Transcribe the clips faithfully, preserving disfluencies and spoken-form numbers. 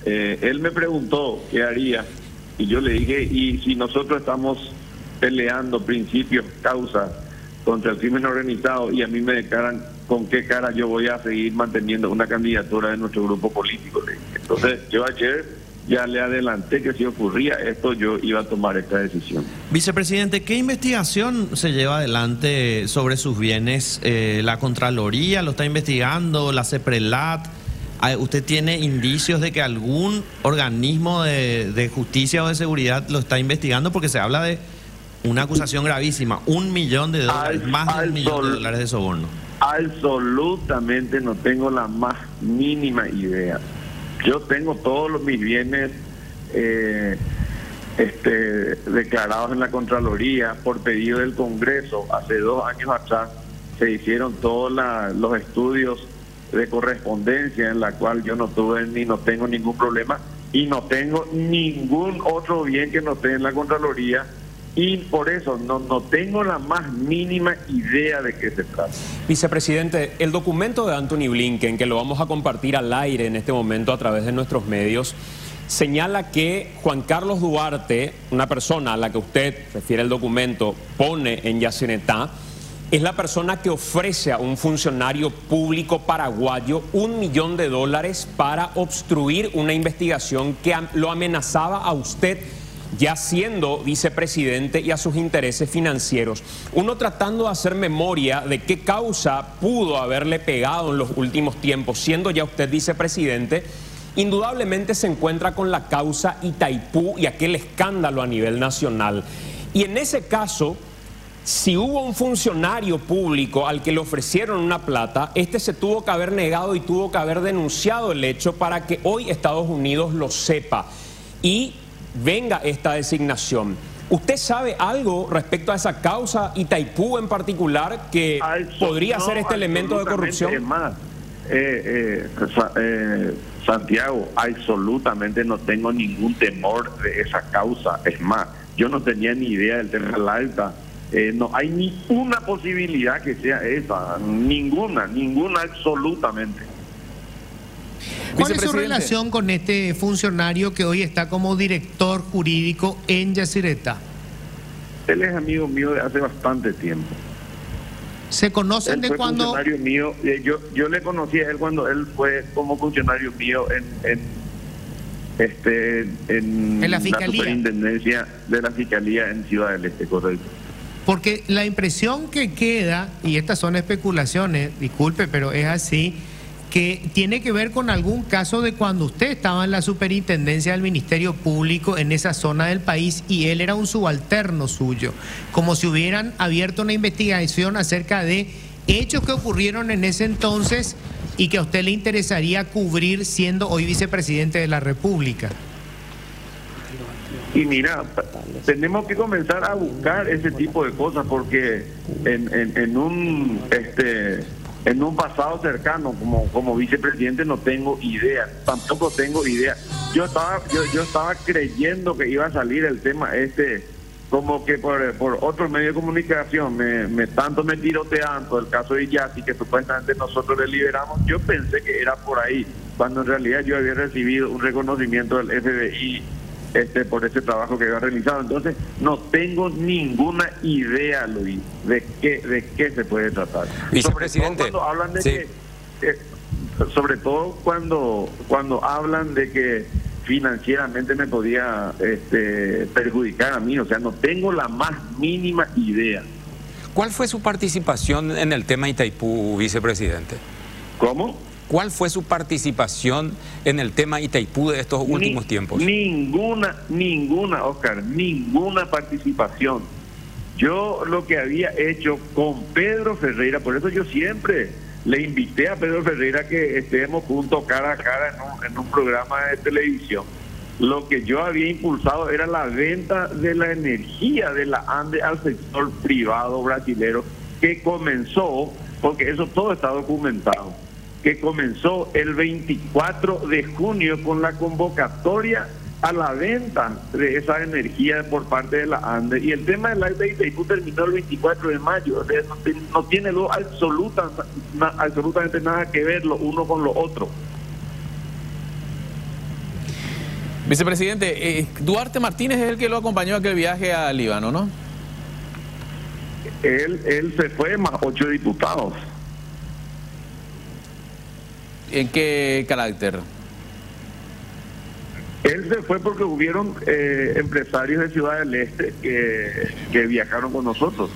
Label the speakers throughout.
Speaker 1: Eh, él me preguntó qué haría y yo le dije, y si nosotros estamos peleando principios, causas contra el crimen organizado y a mí me declaran, ¿con qué cara yo voy a seguir manteniendo una candidatura de nuestro grupo político? Le dije. Entonces yo ayer ya le adelanté que si ocurría esto yo iba a tomar esta decisión.
Speaker 2: Vicepresidente, ¿qué investigación se lleva adelante sobre sus bienes? Eh, ¿La Contraloría lo está investigando? ¿La CEPRELAT? ¿Usted tiene indicios de que algún organismo de, de justicia o de seguridad lo está investigando? Porque se habla de una acusación gravísima, un millón de dólares,
Speaker 1: al,
Speaker 2: más de un millón
Speaker 1: sol,
Speaker 2: de dólares de soborno.
Speaker 1: Absolutamente no tengo la más mínima idea. Yo tengo todos los, mis bienes eh, este, declarados en la Contraloría por pedido del Congreso. Hace dos años atrás se hicieron todos la, los estudios de correspondencia en la cual yo no tuve ni no tengo ningún problema y no tengo ningún otro bien que no esté en la Contraloría. Y por eso no, no tengo la más mínima idea de qué se trata.
Speaker 3: Vicepresidente, el documento de Antony Blinken, que lo vamos a compartir al aire en este momento a través de nuestros medios, señala que Juan Carlos Duarte, una persona a la que usted, refiere el documento, pone en Yacyretá, es la persona que ofrece a un funcionario público paraguayo un millón de dólares para obstruir una investigación que lo amenazaba a usted ya siendo vicepresidente y a sus intereses financieros. Uno tratando de hacer memoria de qué causa pudo haberle pegado en los últimos tiempos, siendo ya usted vicepresidente, indudablemente se encuentra con la causa Itaipú y aquel escándalo a nivel nacional. Y en ese caso, si hubo un funcionario público al que le ofrecieron una plata, este se tuvo que haber negado y tuvo que haber denunciado el hecho para que hoy Estados Unidos lo sepa y venga esta designación. ¿Usted sabe algo respecto a esa causa Itaipú en particular que podría
Speaker 1: no,
Speaker 3: ser este elemento de corrupción?
Speaker 1: Es más, eh, eh, eh, Santiago, absolutamente no tengo ningún temor de esa causa. Es más, yo no tenía ni idea del tema del Alta. Eh, no hay ni una posibilidad que sea esa, ninguna, ninguna absolutamente.
Speaker 4: ¿Cuál es su relación con este funcionario que hoy está como director jurídico en Yacyretá?
Speaker 1: Él es amigo mío de hace bastante tiempo.
Speaker 4: ¿Se conocen de cuando?
Speaker 1: Funcionario mío, eh, yo yo le conocí a él cuando él fue como funcionario mío en, en este en,
Speaker 4: ¿En la
Speaker 1: la
Speaker 4: Fiscalía?
Speaker 1: Superintendencia de la Fiscalía en Ciudad del Este, correcto.
Speaker 4: Porque la impresión que queda, y estas son especulaciones, disculpe, pero es así, que tiene que ver con algún caso de cuando usted estaba en la superintendencia del Ministerio Público en esa zona del país y él era un subalterno suyo, como si hubieran abierto una investigación acerca de hechos que ocurrieron en ese entonces y que a usted le interesaría cubrir siendo hoy vicepresidente de la República.
Speaker 1: Y mira, tenemos que comenzar a buscar ese tipo de cosas porque en, en, en un este en un pasado cercano como como vicepresidente no tengo idea, tampoco tengo idea. Yo estaba yo, yo estaba creyendo que iba a salir el tema este como que por, por otro medio de comunicación me, me tanto me tirotean por el caso de Yassi que supuestamente nosotros le liberamos. Yo pensé que era por ahí, cuando en realidad yo había recibido un reconocimiento del F B I este por ese trabajo que había realizado. Entonces no tengo ninguna idea, Luis, de qué de qué se puede tratar.
Speaker 5: Vicepresidente,
Speaker 1: sobre todo cuando hablan de
Speaker 5: sí.
Speaker 1: que eh, sobre todo cuando cuando hablan de que financieramente me podía este, perjudicar a mí, o sea, no tengo la más mínima idea.
Speaker 5: ¿Cuál fue su participación en el tema Itaipú, vicepresidente?
Speaker 1: ¿Cómo?
Speaker 5: ¿Cuál fue su participación en el tema Itaipú de estos últimos
Speaker 1: Ni,
Speaker 5: tiempos?
Speaker 1: Ninguna, ninguna, Oscar, ninguna participación. Yo lo que había hecho con Pedro Ferreira, por eso yo siempre le invité a Pedro Ferreira que estemos juntos cara a cara en un, en un programa de televisión. Lo que yo había impulsado era la venta de la energía de la ANDE al sector privado brasilero, que comenzó, porque eso todo está documentado, que comenzó el veinticuatro de junio con la convocatoria a la venta de esa energía por parte de la ANDE. Y el tema del Alta de Itaipú terminó el veinticuatro de mayo. O sea, no, no tiene lo absoluta, na, absolutamente nada que ver lo uno con lo otro.
Speaker 6: Vicepresidente, eh, Duarte Martínez es el que lo acompañó a aquel viaje a Líbano, ¿no?
Speaker 1: Él, él se fue más ocho diputados.
Speaker 6: ¿En qué carácter?
Speaker 1: Él se fue porque hubieron eh, empresarios de Ciudad del Este que, que viajaron con nosotros.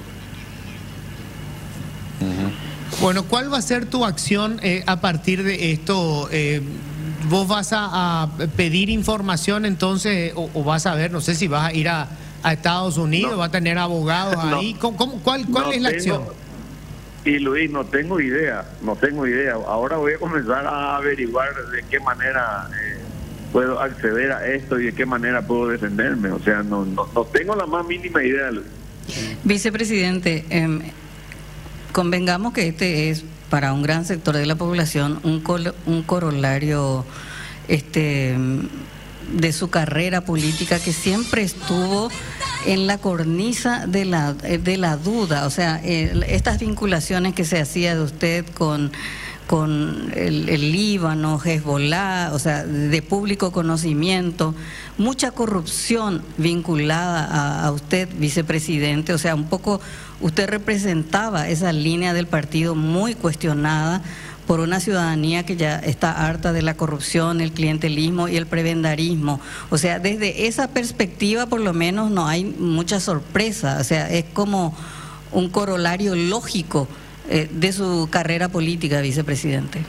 Speaker 6: Uh-huh.
Speaker 4: Bueno, ¿cuál va a ser tu acción eh, a partir de esto? Eh, ¿Vos vas a, a pedir información entonces o, o vas a ver, no sé si vas a ir a, a Estados Unidos,
Speaker 1: No.
Speaker 4: va a tener abogados
Speaker 1: No.
Speaker 4: ahí? ¿Cómo, cómo, ¿Cuál, cuál
Speaker 1: No
Speaker 4: es la
Speaker 1: tengo-
Speaker 4: acción?
Speaker 1: Y Luis, no tengo idea, no tengo idea. Ahora voy a comenzar a averiguar de qué manera eh, puedo acceder a esto y de qué manera puedo defenderme. O sea, no, no, no tengo la más mínima idea, Luis.
Speaker 7: Vicepresidente, eh, convengamos que este es para un gran sector de la población un, col un corolario este, de su carrera política que siempre estuvo en la cornisa de la, de la duda. O sea, eh, estas vinculaciones que se hacía de usted con... con el, el Líbano, Hezbollah, o sea, de público conocimiento, mucha corrupción vinculada a, a usted, vicepresidente, o sea, un poco usted representaba esa línea del partido muy cuestionada por una ciudadanía que ya está harta de la corrupción, el clientelismo y el prebendarismo. O sea, desde esa perspectiva por lo menos no hay mucha sorpresa, o sea, es como un corolario lógico de su carrera política, vicepresidente.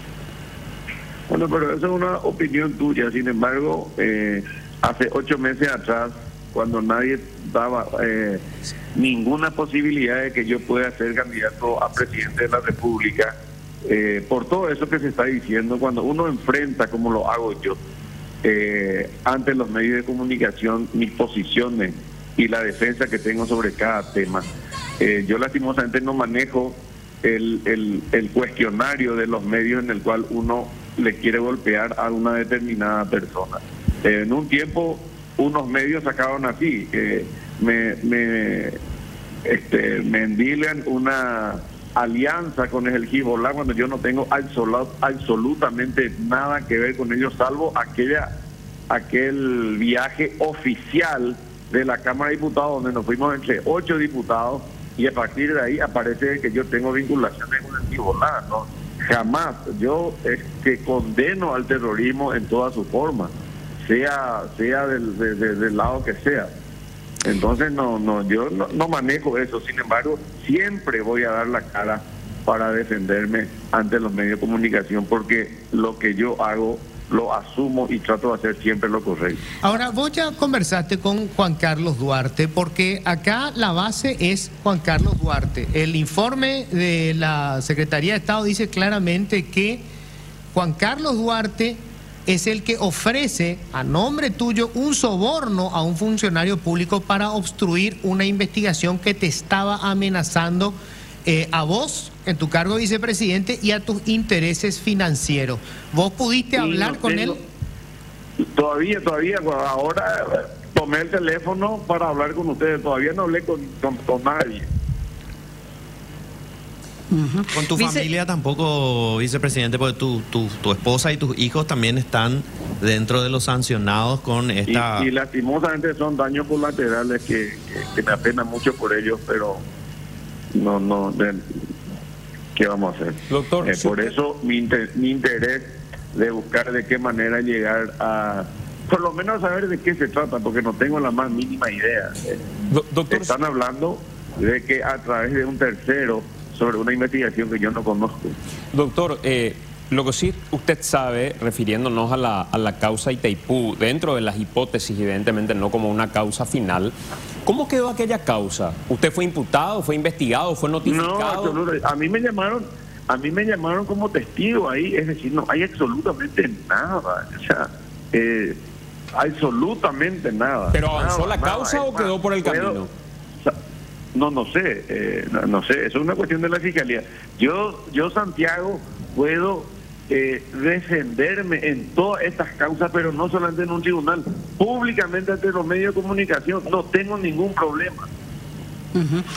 Speaker 1: Bueno, pero esa es una opinión tuya. Sin embargo, eh, hace ocho meses atrás, cuando nadie daba eh, ninguna posibilidad de que yo pueda ser candidato a presidente de la República, eh, por todo eso que se está diciendo, cuando uno enfrenta, como lo hago yo, eh, ante los medios de comunicación, mis posiciones y la defensa que tengo sobre cada tema, eh, yo lastimosamente no manejo El, el, el cuestionario de los medios en el cual uno le quiere golpear a una determinada persona. Eh, en un tiempo, unos medios sacaron así, eh, me, me, este, me endilan una alianza con el Hezbollah cuando yo no tengo absolut, absolutamente nada que ver con ellos, salvo aquella aquel viaje oficial de la Cámara de Diputados, donde nos fuimos entre ocho diputados, y a partir de ahí aparece que yo tengo vinculaciones con el Hezbollah, ¿no? Jamás. Yo es que condeno al terrorismo en toda su forma, sea sea del, de, de, del lado que sea. Entonces no no yo no, no manejo eso. Sin embargo, siempre voy a dar la cara para defenderme ante los medios de comunicación, porque lo que yo hago lo asumo y trato de hacer siempre lo correcto.
Speaker 4: Ahora, vos ya conversaste con Juan Carlos Duarte, porque acá la base es Juan Carlos Duarte. El informe de la Secretaría de Estado dice claramente que Juan Carlos Duarte es el que ofrece a nombre tuyo un soborno a un funcionario público para obstruir una investigación que te estaba amenazando eh, a vos en tu cargo de vicepresidente y a tus intereses financieros. ¿Vos pudiste
Speaker 1: Sí,
Speaker 4: hablar
Speaker 1: no
Speaker 4: con
Speaker 1: tengo-
Speaker 4: él?
Speaker 1: Todavía, todavía, ahora tomé el teléfono para hablar con ustedes, todavía no hablé con, con, con nadie.
Speaker 7: Uh-huh.
Speaker 2: Con tu
Speaker 7: Vice-
Speaker 2: familia tampoco, vicepresidente, porque tu, tu, tu esposa y tus hijos también están dentro de los sancionados con
Speaker 1: Y,
Speaker 2: esta...
Speaker 1: y lastimosamente son daños colaterales que, que, que me apena mucho por ellos, pero no, no, de- ¿qué vamos a hacer?
Speaker 3: Doctor,
Speaker 1: Eh,
Speaker 3: si
Speaker 1: por
Speaker 3: usted-
Speaker 1: eso mi, inter- mi interés de buscar de qué manera llegar a, por lo menos saber de qué se trata, porque no tengo la más mínima idea. Eh,
Speaker 3: Do- doctor,
Speaker 1: Están hablando de que a través de un tercero sobre una investigación que yo no conozco.
Speaker 3: doctor eh, lo que sí usted sabe, refiriéndonos a la, a la causa Itaipú, dentro de las hipótesis, evidentemente no como una causa final, ¿cómo quedó aquella causa? ¿Usted fue imputado, fue investigado, fue
Speaker 1: No,
Speaker 3: notificado?
Speaker 1: absoluto. A mí me llamaron, a mí me llamaron como testigo ahí, es decir, no hay absolutamente nada, o sea, eh, absolutamente nada.
Speaker 3: ¿Pero avanzó
Speaker 1: Nada,
Speaker 3: la
Speaker 1: nada.
Speaker 3: causa
Speaker 1: Es
Speaker 3: o quedó
Speaker 1: más,
Speaker 3: por el
Speaker 1: puedo-
Speaker 3: camino?
Speaker 1: o sea, No, no sé, eh, no, no sé, eso es una cuestión de la fiscalía. Yo, yo Santiago, puedo eh, defenderme en todas estas causas, pero no solamente en un tribunal, públicamente ante los medios de comunicación, no tengo ningún problema.
Speaker 7: Uh-huh.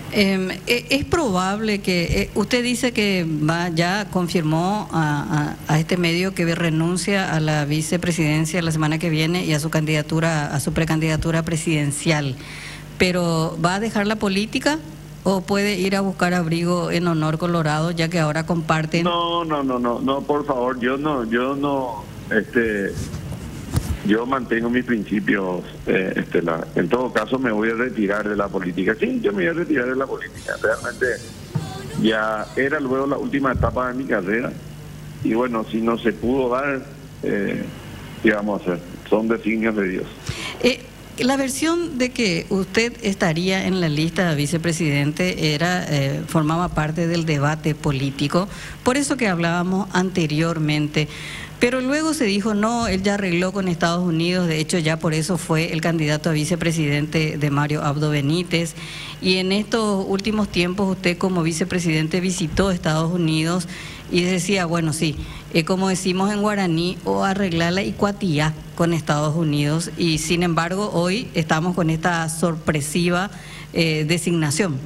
Speaker 7: Eh, es probable que eh, usted dice que va, ya confirmó a, a, a este medio que renuncia a la vicepresidencia la semana que viene y a su candidatura, a su precandidatura presidencial, pero ¿va a dejar la política o puede ir a buscar abrigo en Honor Colorado, ya que ahora comparten?
Speaker 1: No, no, no, no, no, por favor, yo no, yo no, este, yo mantengo mis principios, eh, este, la, en todo caso me voy a retirar de la política. Sí, yo me voy a retirar de la política. Realmente ya era luego la última etapa de mi carrera y bueno, si no se pudo dar, eh, ¿qué vamos a hacer? Son designios de Dios.
Speaker 7: Eh, La versión de que usted estaría en la lista de vicepresidente era eh, formaba parte del debate político, por eso que hablábamos anteriormente. Pero luego se dijo, no, él ya arregló con Estados Unidos, de hecho ya por eso fue el candidato a vicepresidente de Mario Abdo Benítez. Y en estos últimos tiempos usted como vicepresidente visitó Estados Unidos y decía, bueno, sí, eh, como decimos en guaraní, o arreglar la icuatía con Estados Unidos. Y sin embargo hoy estamos con esta sorpresiva eh, designación.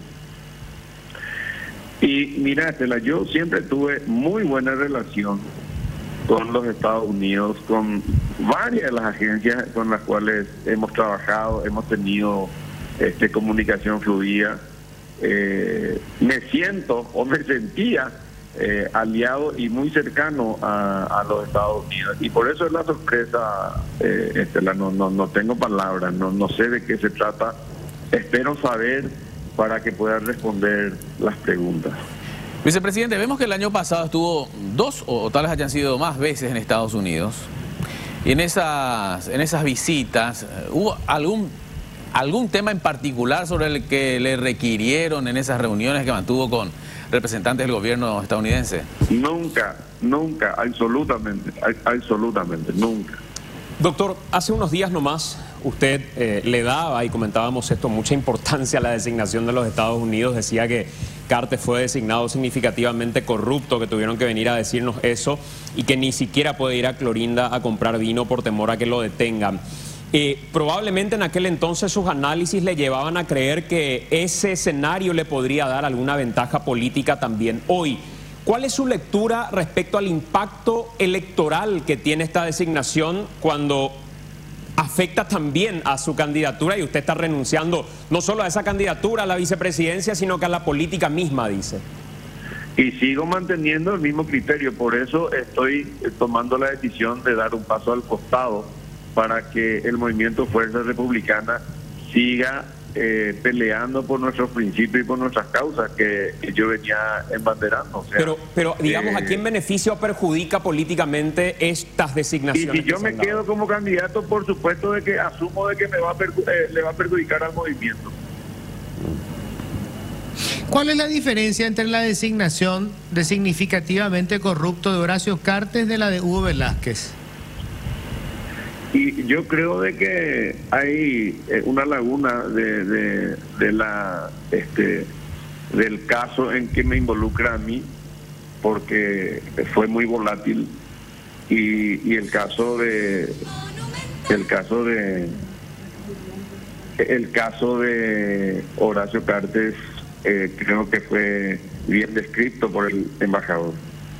Speaker 1: Y mira, Estela, yo siempre tuve muy buena relación con los Estados Unidos, con varias de las agencias con las cuales hemos trabajado, hemos tenido este, comunicación fluida. Eh, me siento o me sentía eh, aliado y muy cercano a, a los Estados Unidos. Y por eso es la sorpresa, eh, Estela, no, no, no tengo palabras, no, no sé de qué se trata. Espero saber para que pueda responder las preguntas.
Speaker 6: Vicepresidente, vemos que el año pasado estuvo dos o tal vez hayan sido más veces en Estados Unidos. Y en esas, en esas visitas, ¿hubo algún, algún tema en particular sobre el que le requirieron en esas reuniones que mantuvo con representantes del gobierno estadounidense?
Speaker 1: Nunca, nunca, absolutamente, absolutamente, nunca.
Speaker 3: Doctor, hace unos días nomás usted eh, le daba, y comentábamos esto, mucha importancia a la designación de los Estados Unidos. Decía que Cartes fue designado significativamente corrupto, que tuvieron que venir a decirnos eso, y que ni siquiera puede ir a Clorinda a comprar vino por temor a que lo detengan. Eh, probablemente en aquel entonces sus análisis le llevaban a creer que ese escenario le podría dar alguna ventaja política también hoy. ¿Cuál es su lectura respecto al impacto electoral que tiene esta designación cuando afecta también a su candidatura y usted está renunciando no solo a esa candidatura, a la vicepresidencia, sino que a la política misma, dice?
Speaker 1: Y sigo manteniendo el mismo criterio, por eso estoy tomando la decisión de dar un paso al costado para que el movimiento Fuerza Republicana siga eh, peleando por nuestros principios y por nuestras causas que, que yo venía embanderando. O sea,
Speaker 3: pero, pero digamos,
Speaker 1: eh,
Speaker 3: ¿a quién beneficia o perjudica políticamente estas designaciones?
Speaker 1: Y si yo
Speaker 3: que
Speaker 1: me
Speaker 3: se han dado?
Speaker 1: quedo como candidato, por supuesto de que asumo de que me va a perju- eh, le va a perjudicar al movimiento.
Speaker 4: ¿Cuál es la diferencia entre la designación de significativamente corrupto de Horacio Cartes de la de Hugo Velázquez?
Speaker 1: Y yo creo de que hay eh, una laguna de, de, de la este del caso en que me involucra a mí, porque fue muy volátil, y, y el caso de el caso de el caso de Horacio Cartes eh, creo que fue bien descrito por el embajador.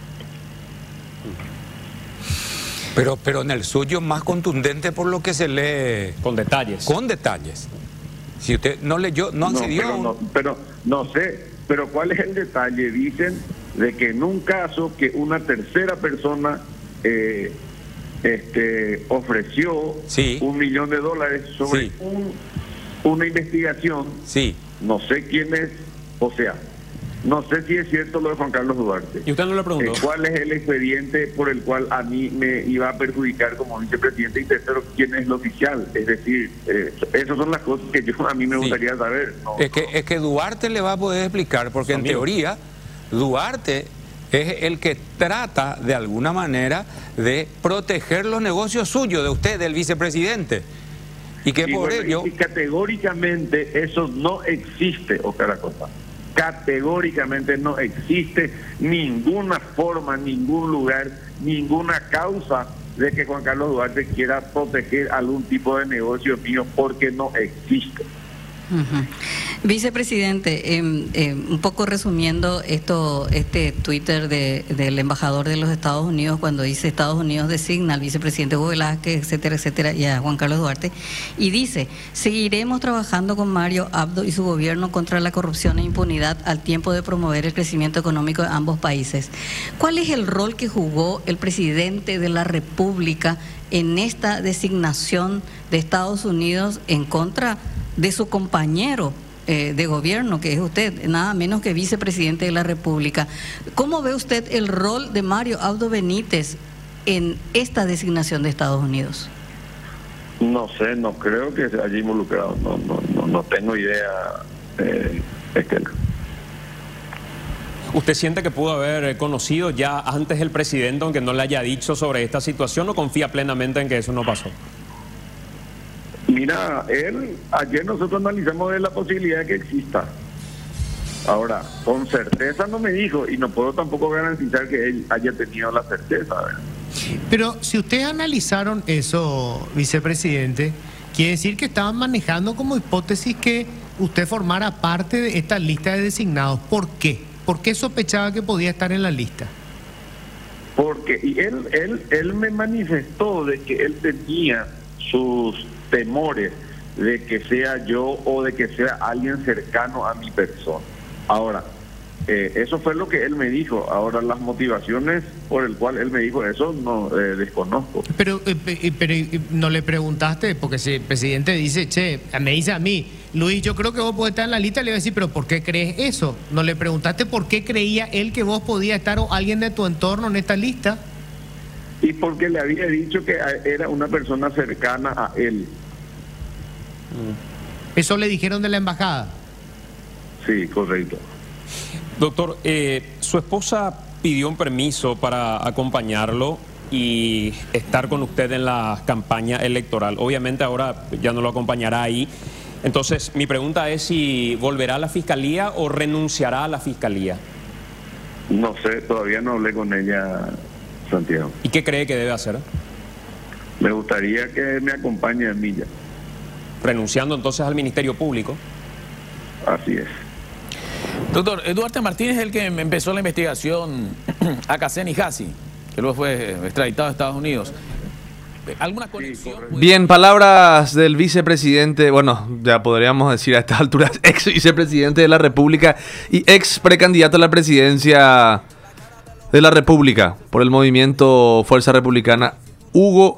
Speaker 5: Pero, pero en el suyo más contundente por lo que se lee.
Speaker 3: Con detalles.
Speaker 5: Con detalles. Si usted no leyó, no accedió.
Speaker 1: Pero no, pero no sé, pero ¿cuál es el detalle? Dicen de que en un caso que una tercera persona eh, este, ofreció
Speaker 5: Sí.
Speaker 1: un millón de dólares sobre
Speaker 5: Sí.
Speaker 1: un, una investigación,
Speaker 5: Sí.
Speaker 1: no sé quién es, o sea, no sé si es cierto lo de Juan Carlos Duarte.
Speaker 3: ¿Y usted no le preguntó?
Speaker 1: Eh, ¿Cuál es el expediente por el cual a mí me iba a perjudicar como vicepresidente? Y tercero, ¿quién es el oficial? Es decir, eh, esas son las cosas que yo a mí me
Speaker 5: Sí.
Speaker 1: gustaría saber. No,
Speaker 5: Es que, es que Duarte le va a poder explicar, porque en
Speaker 3: Amigo.
Speaker 5: teoría Duarte es el que trata de alguna manera de proteger los negocios suyos, de usted, del vicepresidente. Y que
Speaker 1: Y
Speaker 5: por
Speaker 1: bueno,
Speaker 5: ello...
Speaker 1: y categóricamente eso no existe, Oscar Acosta. Categóricamente no existe ninguna forma, ningún lugar, ninguna causa de que Juan Carlos Duarte quiera proteger algún tipo de negocio mío, porque no existe.
Speaker 7: Uh-huh. Vicepresidente, eh, eh, un poco resumiendo esto, este Twitter de, del embajador de los Estados Unidos cuando dice Estados Unidos designa al vicepresidente Hugo Velázquez, etcétera, etcétera, y a Juan Carlos Duarte, y dice, seguiremos trabajando con Mario Abdo y su gobierno contra la corrupción e impunidad al tiempo de promover el crecimiento económico de ambos países. ¿Cuál es el rol que jugó el presidente de la República en esta designación de Estados Unidos en contra de su compañero eh, de gobierno, que es usted, nada menos que vicepresidente de la República? ¿Cómo ve usted el rol de Mario Abdo Benítez en esta designación de Estados Unidos?
Speaker 1: No sé, no creo que se haya involucrado, no, no, no, no tengo idea, eh, Estela.
Speaker 3: ¿Usted siente que pudo haber conocido ya antes el presidente, aunque no le haya dicho sobre esta situación, o confía plenamente en que eso no pasó?
Speaker 1: Mira, él, ayer nosotros analizamos de la posibilidad de que exista. Ahora, con certeza no me dijo, y no puedo tampoco garantizar que él haya tenido la certeza, ¿verdad?
Speaker 4: Pero si ustedes analizaron eso, vicepresidente, quiere decir que estaban manejando como hipótesis que usted formara parte de esta lista de designados. ¿Por qué? ¿Por qué sospechaba que podía estar en la lista?
Speaker 1: Porque y él, él, él me manifestó de que él tenía sus temores de que sea yo o de que sea alguien cercano a mi persona. Ahora, eh, eso fue lo que él me dijo. Ahora, las motivaciones por el cual él me dijo eso no eh, desconozco.
Speaker 4: Pero, eh, pero eh, no le preguntaste, porque si el presidente dice, che, me dice a mí, Luis, yo creo que vos podés estar en la lista, le voy a decir, pero ¿por qué crees eso? ¿No le preguntaste por qué creía él que vos podías estar o alguien de tu entorno en esta lista?
Speaker 1: Y porque le había dicho que era una persona cercana a él.
Speaker 4: ¿Eso le dijeron de la embajada?
Speaker 1: Sí, correcto.
Speaker 3: Doctor, eh, su esposa pidió un permiso para acompañarlo y estar con usted en la campaña electoral. Obviamente ahora ya no lo acompañará ahí. Entonces, mi pregunta es si volverá a la fiscalía o renunciará a la fiscalía.
Speaker 1: No sé, todavía no hablé con ella, Santiago.
Speaker 3: ¿Y qué cree que debe hacer?
Speaker 1: Me gustaría que me acompañe a mí ya.
Speaker 3: Renunciando entonces al Ministerio Público.
Speaker 1: Así es.
Speaker 6: Doctor, Duarte Martínez es el que empezó la investigación a Qasem y Hassi, que luego fue extraditado a Estados Unidos. ¿Alguna conexión?
Speaker 1: Sí,
Speaker 8: bien, palabras del vicepresidente, bueno, ya podríamos decir a estas alturas, ex vicepresidente de la República y ex precandidato a la presidencia de la República por el movimiento Fuerza Republicana, Hugo